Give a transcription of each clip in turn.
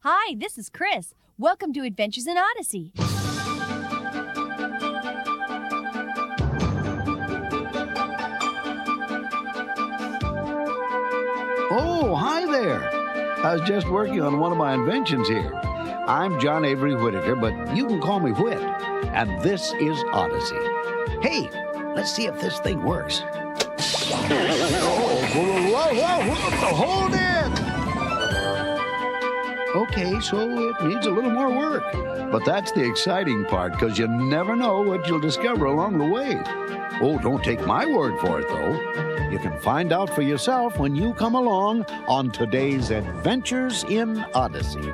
Hi, this is Chris. Welcome to Adventures in Odyssey. Oh, hi there. I was just working on one of my inventions here. I'm John Avery Whittaker, but you can call me Whit. And this is Odyssey. Hey, let's see if this thing works. Whoa, hold it! Okay, so it needs a little more work. But that's the exciting part, because you never know what you'll discover along the way. Oh, don't take my word for it, though. You can find out for yourself when you come along on today's Adventures in Odyssey.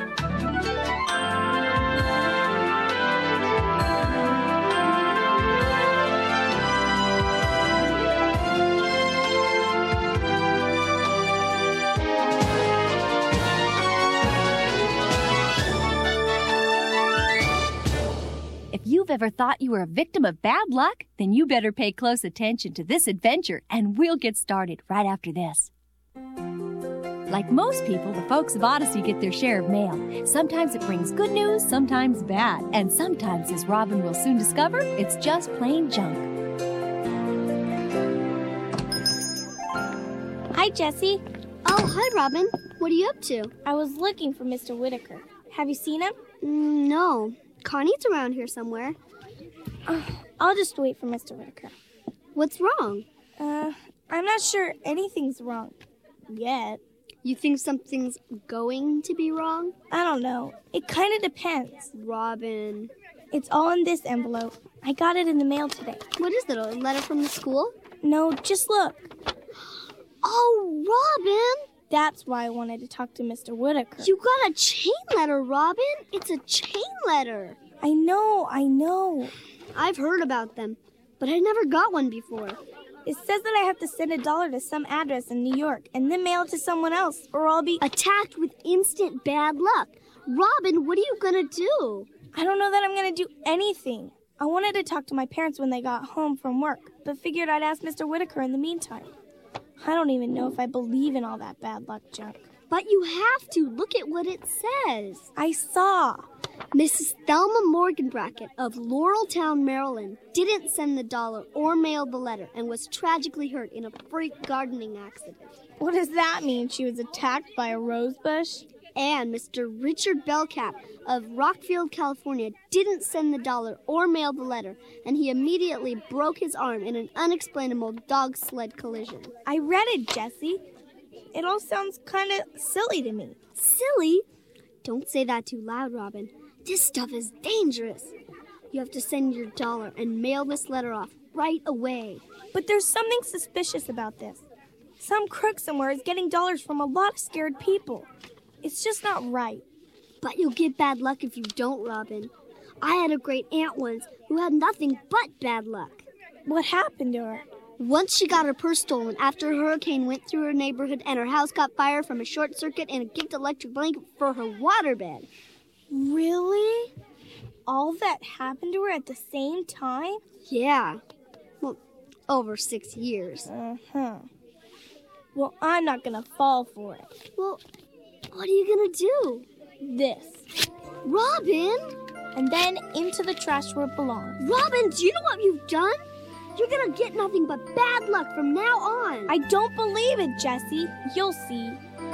If you've ever thought you were a victim of bad luck, then you better pay close attention to this adventure, and we'll get started right after this. Like most people, the folks of Odyssey get their share of mail. Sometimes it brings good news, sometimes bad, and sometimes, as Robin will soon discover, it's just plain junk. Hi, Jessie. Oh, hi, Robin. What are you up to? I was looking for Mr. Whittaker. Have you seen him? No. Connie's around here somewhere. I'll just wait for Mr. Whittaker. What's wrong? I'm not sure anything's wrong. Yet. You think something's going to be wrong? I don't know. It kind of depends. Robin. It's all in this envelope. I got it in the mail today. What is it, a letter from the school? No, just look. Oh, Robin! That's why I wanted to talk to Mr. Whittaker. You got a chain letter, Robin. It's a chain letter. I know. I've heard about them, but I never got one before. It says that I have to send $1 to some address in New York and then mail it to someone else, or I'll be attacked with instant bad luck. Robin, what are you gonna do? I don't know that I'm gonna do anything. I wanted to talk to my parents when they got home from work, but figured I'd ask Mr. Whittaker in the meantime. I don't even know if I believe in all that bad luck junk. But you have to. Look at what it says. I saw. Mrs. Thelma Morgan Brackett of Laureltown, Maryland, didn't send the $1 or mail the letter and was tragically hurt in a freak gardening accident. What does that mean? She was attacked by a rose bush? And Mr. Richard Belcap of Rockfield, California, didn't send the $1 or mail the letter, and he immediately broke his arm in an unexplainable dog sled collision. I read it, Jessie. It all sounds kind of silly to me. Silly? Don't say that too loud, Robin. This stuff is dangerous. You have to send your $1 and mail this letter off right away. But there's something suspicious about this. Some crook somewhere is getting dollars from a lot of scared people. It's just not right. But you'll get bad luck if you don't, Robin. I had a great aunt once who had nothing but bad luck. What happened to her? Once she got her purse stolen after a hurricane went through her neighborhood and her house caught fire from a short circuit and a gift electric blanket for her waterbed. Really? All that happened to her at the same time? Yeah. Well, over 6 years. Well, I'm not gonna fall for it. Well, what are you gonna do? This. Robin! And then into the trash where it belongs. Robin, do you know what you've done? You're gonna get nothing but bad luck from now on. I don't believe it, Jessie. You'll see.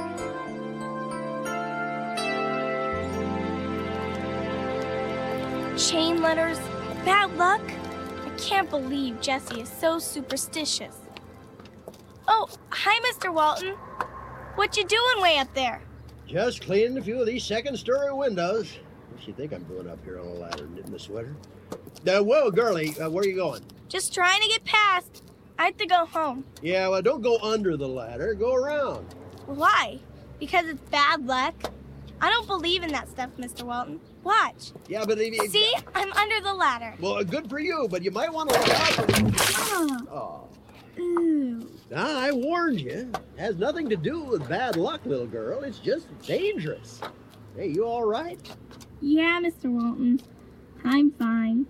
Chain letters, bad luck. I can't believe Jessie is so superstitious. Oh, hi, Mr. Walton. What you doing way up there? Just cleaning a few of these second-story windows. What you think I'm doing up here on a ladder, knitting a sweater? Whoa, girlie, where are you going? Just trying to get past. I have to go home. Yeah, well, don't go under the ladder. Go around. Why? Because it's bad luck? I don't believe in that stuff, Mr. Walton. Watch. Yeah, but... See? I'm under the ladder. Well, good for you, but you might want to look out. Oh. Ooh. Now, I warned you. It has nothing to do with bad luck, little girl. It's just dangerous. Hey, you all right? Yeah, Mr. Walton. I'm fine.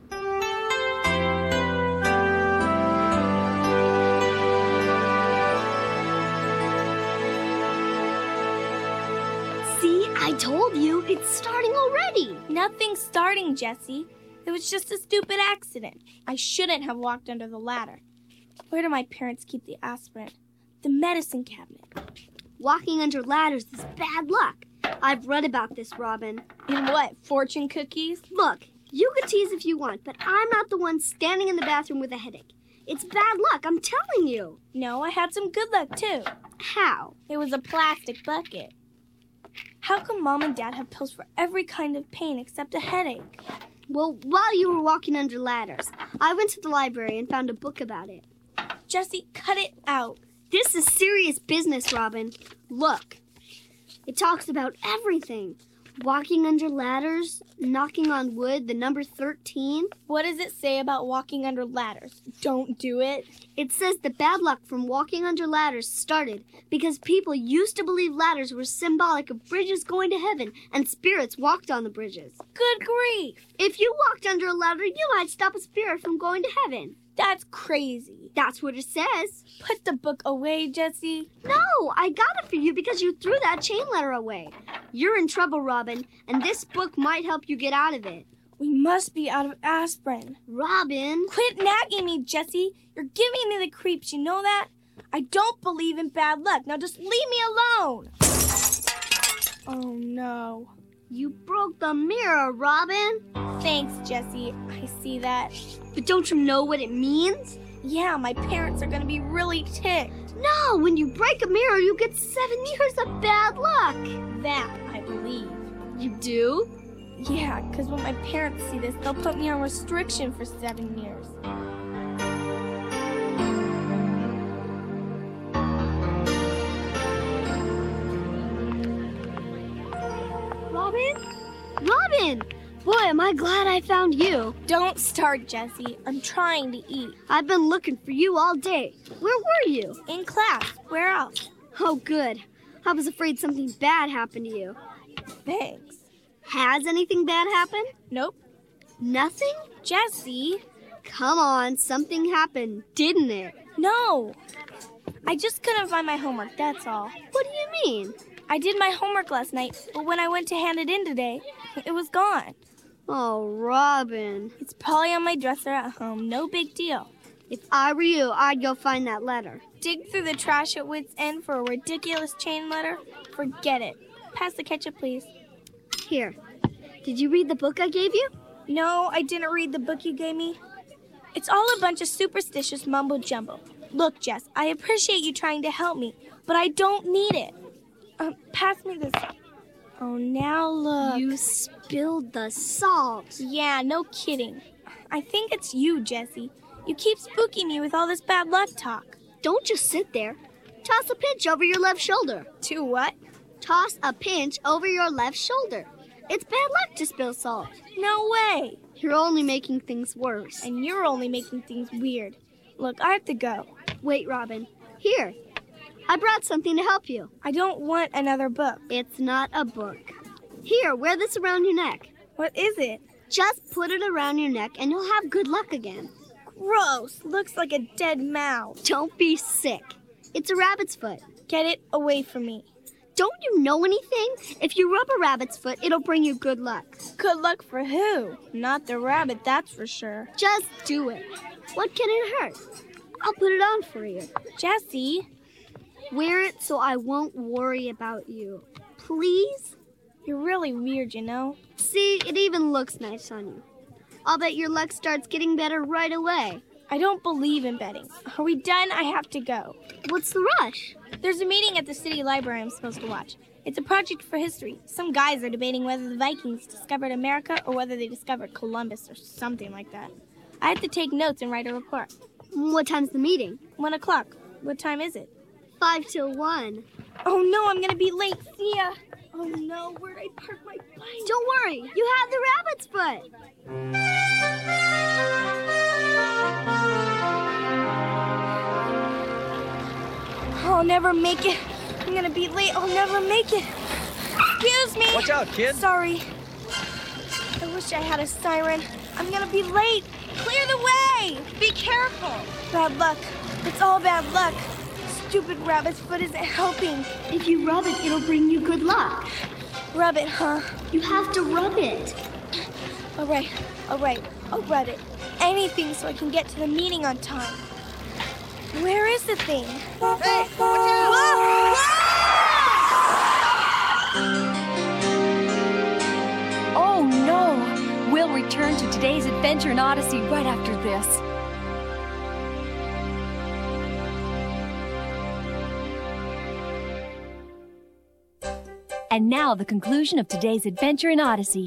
See, I told you, it's starting already. Nothing's starting, Jessie. It was just a stupid accident. I shouldn't have walked under the ladder. Where do my parents keep the aspirin? The medicine cabinet. Walking under ladders is bad luck. I've read about this, Robin. In what, fortune cookies? Look, you could tease if you want, but I'm not the one standing in the bathroom with a headache. It's bad luck, I'm telling you. No, I had some good luck, too. How? It was a plastic bucket. How come Mom and Dad have pills for every kind of pain except a headache? Well, while you were walking under ladders, I went to the library and found a book about it. Jessie, cut it out. This is serious business, Robin. Look, it talks about everything. Walking under ladders, knocking on wood, the number 13. What does it say about walking under ladders? Don't do it. It says the bad luck from walking under ladders started because people used to believe ladders were symbolic of bridges going to heaven and spirits walked on the bridges. Good grief. If you walked under a ladder, you might stop a spirit from going to heaven. That's crazy. That's what it says. Put the book away, Jessie. No, I got it for you because you threw that chain letter away. You're in trouble, Robin, and this book might help you get out of it. We must be out of aspirin. Robin. Quit nagging me, Jessie. You're giving me the creeps, you know that? I don't believe in bad luck. Now just leave me alone. Oh, no. You broke the mirror, Robin. Thanks, Jessie. I see that. But don't you know what it means? Yeah, my parents are going to be really ticked. No, when you break a mirror, you get 7 years of bad luck. That I believe. You do? Yeah, because when my parents see this, they'll put me on restriction for 7 years. Robin! Boy, am I glad I found you. Don't start, Jessie. I'm trying to eat. I've been looking for you all day. Where were you? In class. Where else? Oh, good. I was afraid something bad happened to you. Thanks. Has anything bad happened? Nope. Nothing? Jessie. Come on, something happened, didn't it? No. I just couldn't find my homework, that's all. What do you mean? I did my homework last night, but when I went to hand it in today, it was gone. Oh, Robin. It's probably on my dresser at home. No big deal. If I were you, I'd go find that letter. Dig through the trash at Wits End for a ridiculous chain letter? Forget it. Pass the ketchup, please. Here. Did you read the book I gave you? No, I didn't read the book you gave me. It's all a bunch of superstitious mumbo-jumbo. Look, Jess, I appreciate you trying to help me, but I don't need it. Pass me this. Oh, now look. You spilled the salt. Yeah, no kidding. I think it's you, Jessie. You keep spooking me with all this bad luck talk. Don't just sit there. Toss a pinch over your left shoulder. To what? Toss a pinch over your left shoulder. It's bad luck to spill salt. No way. You're only making things worse. And you're only making things weird. Look, I have to go. Wait, Robin. Here. I brought something to help you. I don't want another book. It's not a book. Here, wear this around your neck. What is it? Just put it around your neck and you'll have good luck again. Gross. Looks like a dead mouse. Don't be sick. It's a rabbit's foot. Get it away from me. Don't you know anything? If you rub a rabbit's foot, it'll bring you good luck. Good luck for who? Not the rabbit, that's for sure. Just do it. What can it hurt? I'll put it on for you. Jessie. Wear it so I won't worry about you. Please? You're really weird, you know. See, it even looks nice on you. I'll bet your luck starts getting better right away. I don't believe in betting. Are we done? I have to go. What's the rush? There's a meeting at the city library I'm supposed to watch. It's a project for history. Some guys are debating whether the Vikings discovered America or whether they discovered Columbus or something like that. I have to take notes and write a report. What time's the meeting? 1 o'clock. What time is it? 5 till 1. Oh no, I'm gonna be late. See ya. Oh no, where'd I park my bike? Don't worry, you have the rabbit's foot. I'll never make it. I'm gonna be late. I'll never make it. Excuse me. Watch out, kid. Sorry. I wish I had a siren. I'm gonna be late. Clear the way. Be careful. Bad luck. It's all bad luck. Stupid rabbit's foot isn't helping. If you rub it, it'll bring you good luck. Rub it, huh? You have to rub it. All right. I'll rub it. Anything so I can get to the meeting on time. Where is the thing? Hey, watch out! Oh no! We'll return to today's adventure in Odyssey right after this. And now the conclusion of today's adventure in Odyssey.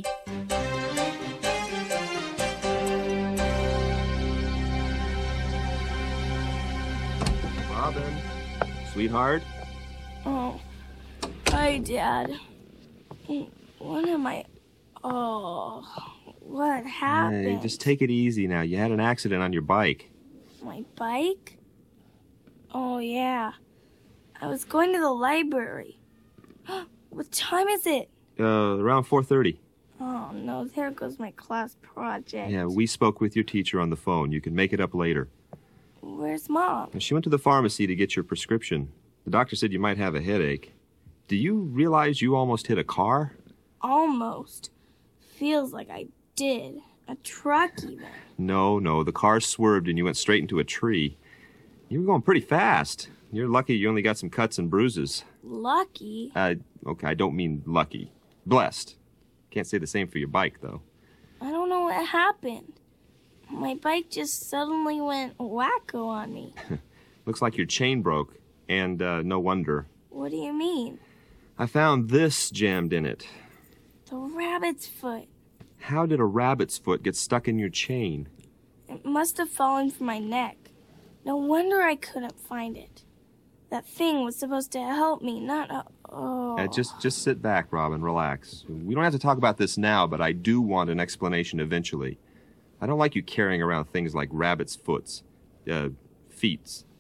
Robin, sweetheart. Oh, hi, Dad. What am I... Oh, what happened? Hey, just take it easy now. You had an accident on your bike. My bike? Oh, yeah. I was going to the library. What time is it? Around 4:30. Oh, no, there goes my class project. Yeah, we spoke with your teacher on the phone. You can make it up later. Where's Mom? She went to the pharmacy to get your prescription. The doctor said you might have a headache. Do you realize you almost hit a car? Almost. Feels like I did. A truck, even. No, the car swerved and you went straight into a tree. You were going pretty fast. You're lucky you only got some cuts and bruises. Lucky? Okay, I don't mean lucky. Blessed. Can't say the same for your bike, though. I don't know what happened. My bike just suddenly went wacko on me. Looks like your chain broke, and no wonder. What do you mean? I found this jammed in it. The rabbit's foot. How did a rabbit's foot get stuck in your chain? It must have fallen from my neck. No wonder I couldn't find it. That thing was supposed to help me, not Just sit back, Robin. Relax. We don't have to talk about this now, but I do want an explanation eventually. I don't like you carrying around things like rabbit's feet.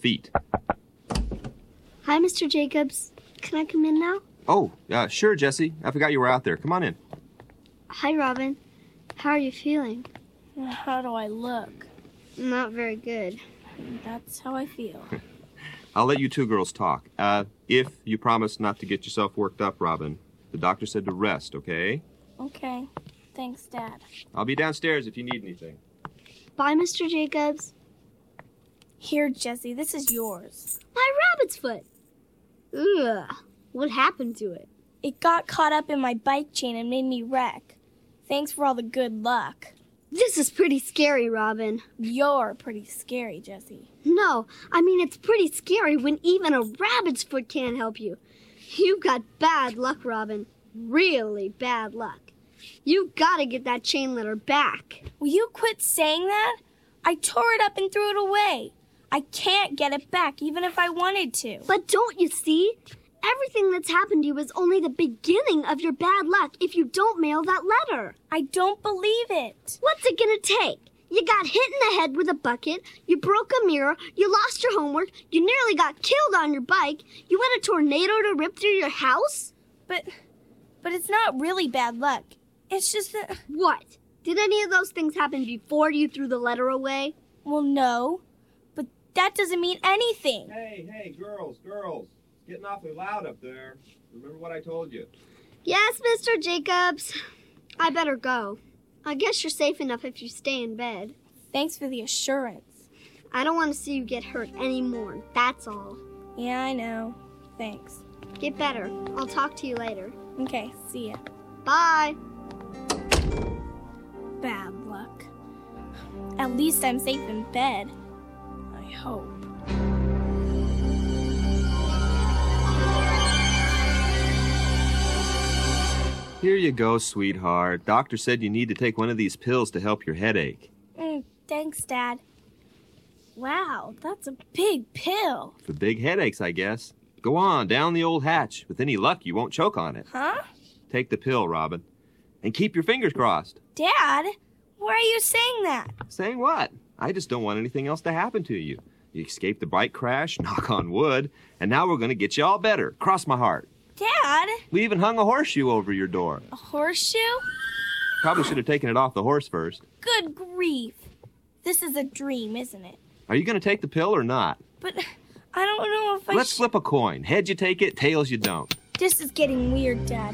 Hi, Mr. Jacobs. Can I come in now? Oh, sure, Jesse. I forgot you were out there. Come on in. Hi, Robin. How are you feeling? How do I look? Not very good. That's how I feel. I'll let you two girls talk. If you promise not to get yourself worked up, Robin. The doctor said to rest, okay? Okay. Thanks, Dad. I'll be downstairs if you need anything. Bye, Mr. Jacobs. Here, Jesse, this is yours. My rabbit's foot. Ugh. What happened to it? It got caught up in my bike chain and made me wreck. Thanks for all the good luck. This is pretty scary, Robin. You're pretty scary, Jesse. No, I mean it's pretty scary when even a rabbit's foot can't help you. You've got bad luck, Robin. Really bad luck. You've got to get that chain letter back. Will you quit saying that? I tore it up and threw it away. I can't get it back even if I wanted to. But don't you see? Everything that's happened to you is only the beginning of your bad luck if you don't mail that letter. I don't believe it. What's it gonna take? You got hit in the head with a bucket, you broke a mirror, you lost your homework, you nearly got killed on your bike, you had a tornado to rip through your house? But it's not really bad luck. It's just that... What? Did any of those things happen before you threw the letter away? Well, no. But that doesn't mean anything. Hey, girls. It's getting awfully loud up there. Remember what I told you? Yes, Mr. Jacobs. I better go. I guess you're safe enough if you stay in bed. Thanks for the assurance. I don't want to see you get hurt anymore, that's all. Yeah, I know. Thanks. Get better. I'll talk to you later. Okay, see ya. Bye. Bad luck. At least I'm safe in bed. I hope. Here you go, sweetheart. Doctor said you need to take one of these pills to help your headache. Thanks, Dad. Wow, that's a big pill. For big headaches, I guess. Go on, down the old hatch. With any luck, you won't choke on it. Huh? Take the pill, Robin. And keep your fingers crossed. Dad, why are you saying that? Saying what? I just don't want anything else to happen to you. You escaped the bike crash, knock on wood, and now we're going to get you all better. Cross my heart. Dad? We even hung a horseshoe over your door. A horseshoe? Probably should have taken it off the horse first. Good grief. This is a dream, isn't it? Are you going to take the pill or not? But I don't know if Let's flip a coin. Heads you take it, tails you don't. This is getting weird, Dad.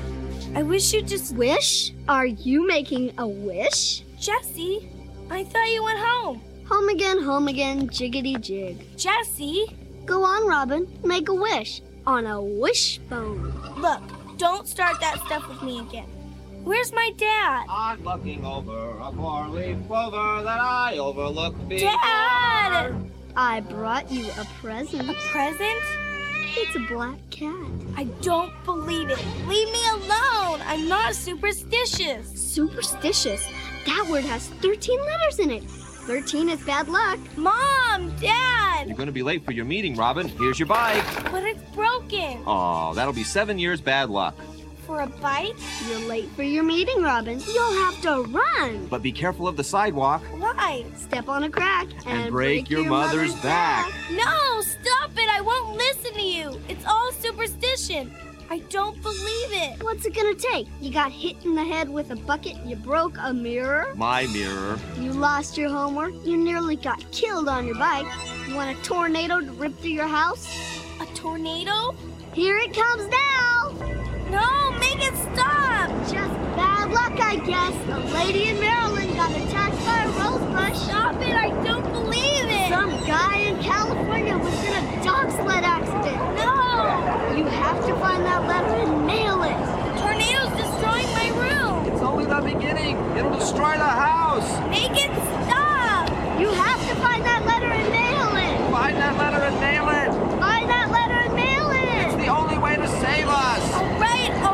I wish you'd just... Wish? Are you making a wish? Jesse, I thought you went home. Home again, jiggity jig. Jesse, Go on, Robin. Make a wish on a wishbone. look, don't start that stuff with me again. Where's my dad? I'm looking over a four-leaf clover that I overlooked before. Dad! I brought you a present. A present? It's a black cat. I don't believe it. Leave me alone. I'm not superstitious. Superstitious. That word has 13 letters in it. 13 is bad luck. Mom, Dad! You're going to be late for your meeting, Robin. Here's your bike. But it's broken. Oh, that'll be 7 years bad luck. For a bike? You're late for your meeting, Robin. You'll have to run. But be careful of the sidewalk. Why? Step on a crack And break your mother's back. No, stop it. I won't listen to you. It's all superstition. I don't believe it. What's it gonna take? You got hit in the head with a bucket, you broke a mirror, My mirror. you lost your homework, you nearly got killed on your bike, you want a tornado to rip through your house? A tornado? Here it comes now! No, make it stop. Just bad luck, I guess. A lady in Maryland got attacked by a rosebush. Stop it. I don't believe it. Some guy in California was in a dog sled accident. No. You have to find that letter and nail it. The tornado's destroying my room. It's only the beginning. It'll destroy the house. Make it stop. You have to find that letter and nail it. Find that letter and nail it. Find that letter and nail It's it. the only way to save us. All right.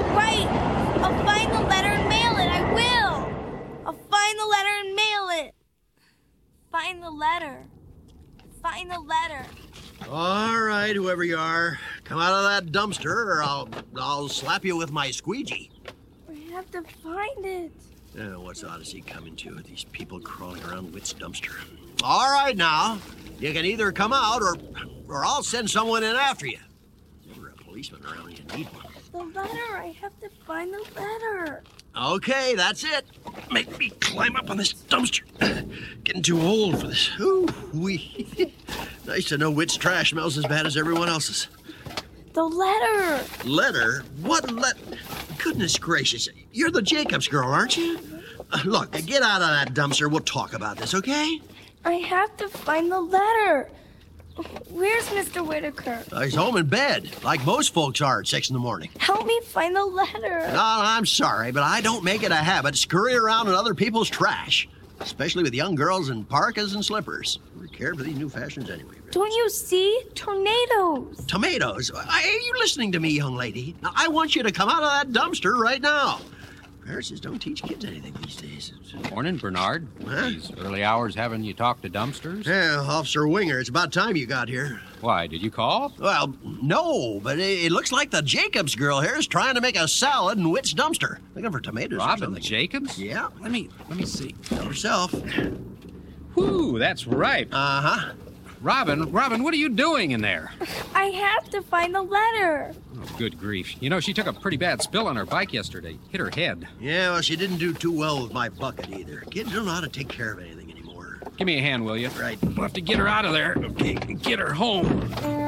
I'll find the letter and mail it. I will. I'll find the letter and mail it. Find the letter. Find the letter. All right, whoever you are, come out of that dumpster or I'll slap you with my squeegee. I have to find it. What's Odyssey coming to? These people crawling around Witt's dumpster. All right, now. You can either come out or I'll send someone in after you. Never a policeman around, you need one. The letter. I have to find the letter. Okay, that's it. Make me climb up on this dumpster. Getting too old for this. Ooh, wee. Nice to know Witt's trash smells as bad as everyone else's. The letter. Letter? What letter? Goodness gracious. You're the Jacobs girl, aren't you? Look, get out of that dumpster. We'll talk about this, okay? I have to find the letter. Where's Mr. Whitaker? He's home in bed, like most folks are at 6 in the morning. Help me find the letter. No, I'm sorry, but I don't make it a habit to scurry around in other people's trash, especially with young girls in parkas and slippers. Who care for these new fashions anyway? Don't you see? Tornadoes. Tomatoes? Are you listening to me, young lady? Now, I want you to come out of that dumpster right now. Parents just don't teach kids anything these days. Morning, Bernard. Huh? These early hours having you talk to dumpsters? Yeah, Officer Winger, it's about time you got here. Why, did you call? Well, no, but it looks like the Jacobs girl here is trying to make a salad in Witt's dumpster. Looking for tomatoes or Robin something. Jacobs? Yeah. Let me see. Help yourself. Whew, that's ripe. Uh-huh. Robin, what are you doing in there? I have to find the letter. Oh, good grief. You know, she took a pretty bad spill on her bike yesterday. Hit her head. Yeah, well, she didn't do too well with my bucket either. Kids don't know how to take care of anything anymore. Give me a hand, will you? Right. We'll have to get her out of there. Okay, get her home.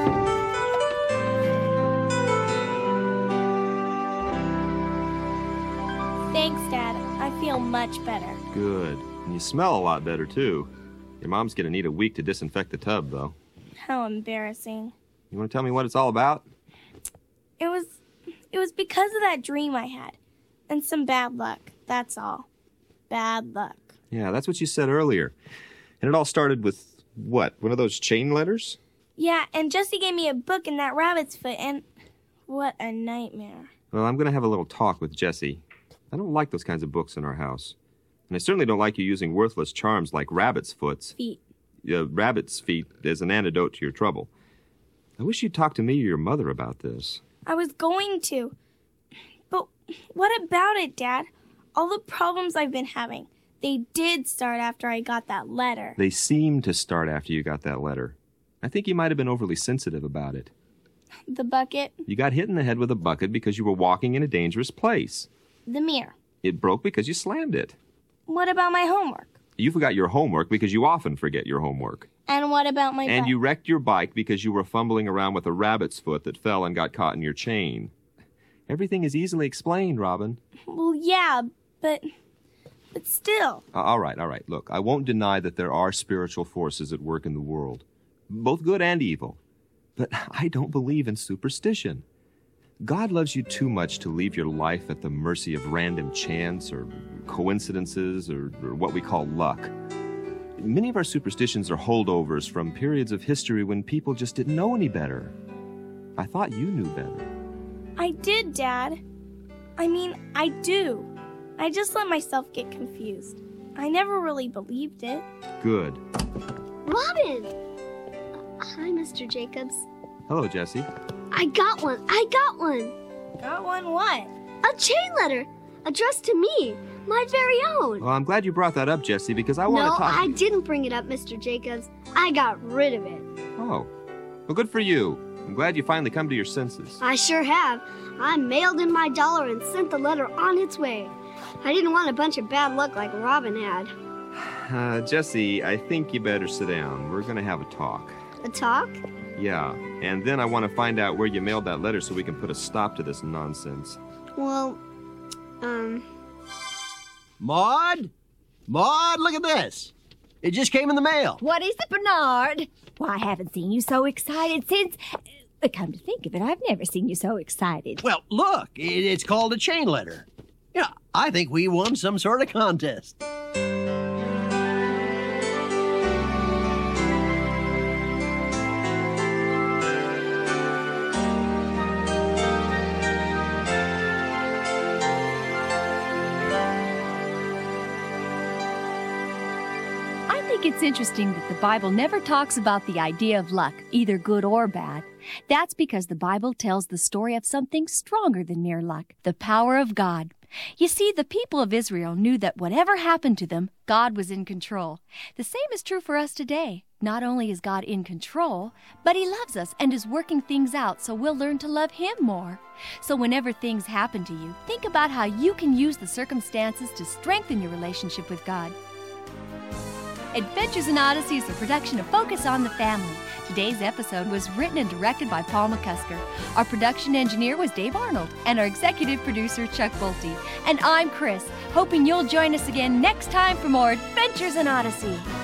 Thanks, Dad. I feel much better. Good. And you smell a lot better, too. Your mom's going to need a week to disinfect the tub, though. How embarrassing. You want to tell me what it's all about? It was because of that dream I had. And some bad luck. That's all. Bad luck. Yeah, that's what you said earlier. And it all started with, what, one of those chain letters? Yeah, and Jesse gave me a book in that rabbit's foot, and what a nightmare. Well, I'm going to have a little talk with Jesse. I don't like those kinds of books in our house. And I certainly don't like you using worthless charms like rabbit's foots. Feet. Rabbit's feet as an antidote to your trouble. I wish you'd talk to me or your mother about this. I was going to. But what about it, Dad? All the problems I've been having, they did start after I got that letter. They seemed to start after you got that letter. I think you might have been overly sensitive about it. The bucket, You got hit in the head with a bucket because you were walking in a dangerous place. the mirror. It broke because you slammed it. What about my homework? You forgot your homework because you often forget your homework. And what about my And bike? you wrecked your bike because you were fumbling around with a rabbit's foot that fell and got caught in your chain. Everything is easily explained, Robin. Well, yeah, but still. All right. Look, I won't deny that there are spiritual forces at work in the world, both good and evil. But I don't believe in superstition. God loves you too much to leave your life at the mercy of random chance or coincidences or what we call luck. Many of our superstitions are holdovers from periods of history when people just didn't know any better. I thought you knew better. I did, Dad. I mean, I do. I just let myself get confused. I never really believed it. Good. Robin! Hi, Mr. Jacobs. Hello, Jessie. I got one. Got one what? A chain letter addressed to me, my very own. Well, I'm glad you brought that up, Jessie, because I want to talk... No, I didn't bring it up, Mr. Jacobs. I got rid of it. Oh. Well, good for you. I'm glad you finally come to your senses. I sure have. I mailed in my dollar and sent the letter on its way. I didn't want a bunch of bad luck like Robin had. Jessie, I think you better sit down. We're going to have a talk. A talk? Yeah, and then I want to find out where you mailed that letter so we can put a stop to this nonsense. Well, Maud? Maud, look at this. It just came in the mail. What is it, Bernard? Why, I haven't seen you so excited since... Come to think of it, I've never seen you so excited. Well, look, it's called a chain letter. Yeah, I think we won some sort of contest. I think it's interesting that the Bible never talks about the idea of luck, either good or bad. That's because the Bible tells the story of something stronger than mere luck, the power of God. You see, the people of Israel knew that whatever happened to them, God was in control. The same is true for us today. Not only is God in control, but He loves us and is working things out so we'll learn to love Him more. So whenever things happen to you, think about how you can use the circumstances to strengthen your relationship with God. Adventures in Odyssey is a production of Focus on the Family. Today's episode was written and directed by Paul McCusker. Our production engineer was Dave Arnold, and our executive producer, Chuck Bolte. And I'm Chris, hoping you'll join us again next time for more Adventures in Odyssey.